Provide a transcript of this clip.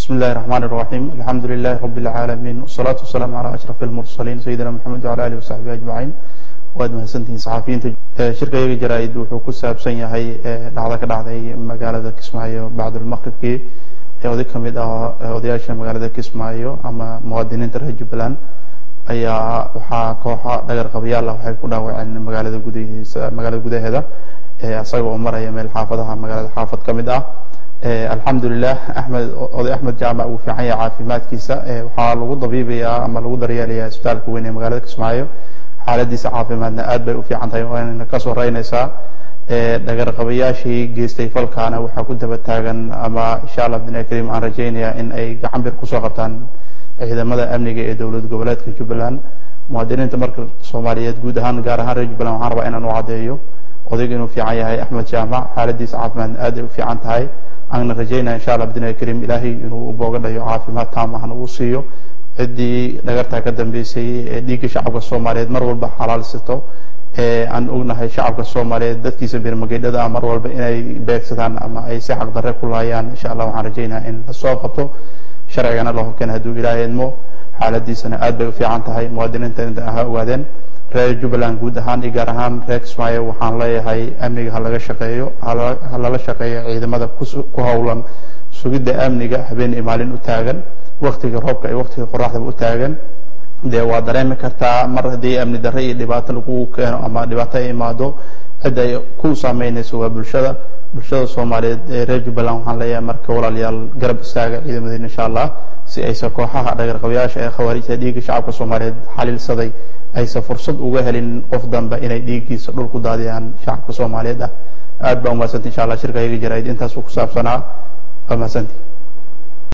بسم الله الرحمن الرحيم الحمد لله رب العالمين والصلاة والسلام على أشرف المرسلين سيدنا محمد وعلى آله وصحبه أجمعين وأد مهسنتين صحفيين شركة جرائد وحوكو سابسين هاي دعضك دعضي مقالة كسمايو بعد المغرب كي وذي كميدا وذياشا مقالة كسمايو أما موادينين ترهي جبلان ayaa waxaa kooxa dhagar qabiyaal ah waxay ku dhaawaceen magaalada gudaheeda asaga oo maraya meel xaafadaha magaalada xaafad kamid ah alxamdulillah axmed jaamac uu fiican yahay caafimaadkiisa waxaa lagu dabiibayaa ama lagu daryeelayaa isbitaalka weyn ee magaalada Kismaayo xaaladiisa caafimaadna aad bay u fiican tahay waana ka soo raynaysaa dhagar qabiyaashii geystay falkaana waxaa ku daba taagan ama insha Allah bidna kariim aan rajaynayaa in ay gacan bir ku soo qabtaan ciidamada amniga ee dawlad goboleedka Jubbaland muwaadiniinta marka Soomaaliyeed guud ahaan gaar ahaan reer Jubbaland waxaan rabaa inaan u cadeeyo odayga inuu fiican yahay Axmed Jaamac xaaladiisa caafimaad aad u fiican tahay aan rajaynaa insha Allah bidna kariim ilaahay inuu u boogadhayo caafimaad taam ah uu siiyo cidii dhagarta ka dambeysay dhiigga shacabka Soomaaliyeed mar walba xalaalsato aan ognahay shacabka Soomaaliyeed dadkiisa birmageedada mar walba inay beegsadaan ama ay si xaq darre ku laayaan insha Allah waxaan rajaynaa in la soo qabto sharcigana loo hoggaan haduu ilaahay idmo xaaladiisana aad bay u fiican tahay muwaadiniinta inta ah ogaadeen reer Jubbaland guud ahaan iyo gaar ahaan reer Kismaayo waxaan leeyahay amniga laga shaqeeyo la shaqeeyo ciidamada ku hawlan sugidda amniga habeen iyo maalin u taagan waqtiga roobka iyo waqtiga qorraxda u taagan waa dareemi kartaa mar haddii amni darre iyo dhibaato lagu keeno ama dhibaato ay imaado cid ay ku saameynayso waa bulshada Soomaaliyeed ee reer Jubbaland waxaan leeyahay marka walaalayaal garab istaaga ciidamadeena insha Allah si ay kooxaha dhagar qabiyaasha ee khawaarijta dhiigga shacabka Soomaaliyeed xalilsaday aysan fursad uga helin qof dambe inay dhiiggiisa dhul ku daadiyaan shacabka Soomaaliyeed aad baan u mahadsantahay insha Allah shirkayga jaraa'id intaas ku saabsanaa mahadsantahay